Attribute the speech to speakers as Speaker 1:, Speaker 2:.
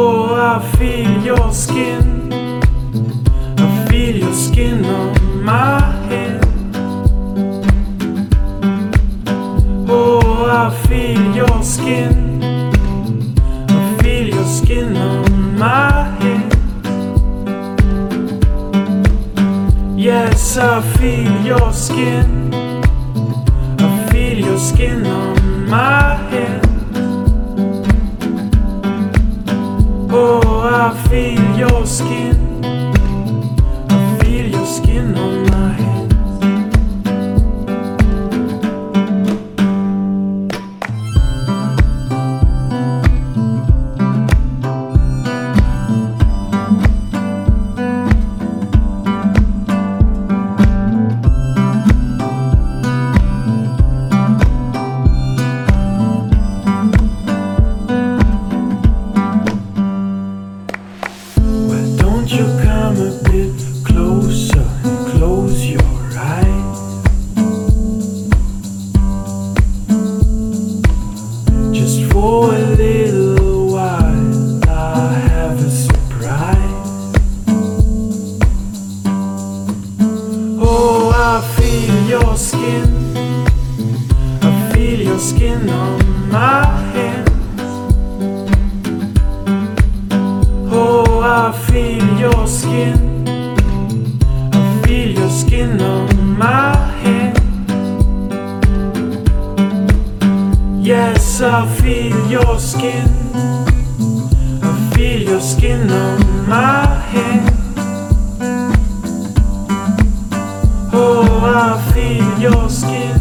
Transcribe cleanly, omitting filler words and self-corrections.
Speaker 1: Oh, I feel your skin. I feel your skin on my hand. Oh, I feel your skin. I feel your skin on my hand. Yes, I feel your skin. I feel your skin on my hand. Oh, I feel your skin. I feel your skin on my hand. You come a bit closer and close your eyes. Just for a little while I have a surprise. Oh, I feel your skin. I feel your skin on my hand. Oh, I feel your skin. I feel your skin on my hand. Yes, I feel your skin. I feel your skin on my hand. Oh, I feel your skin.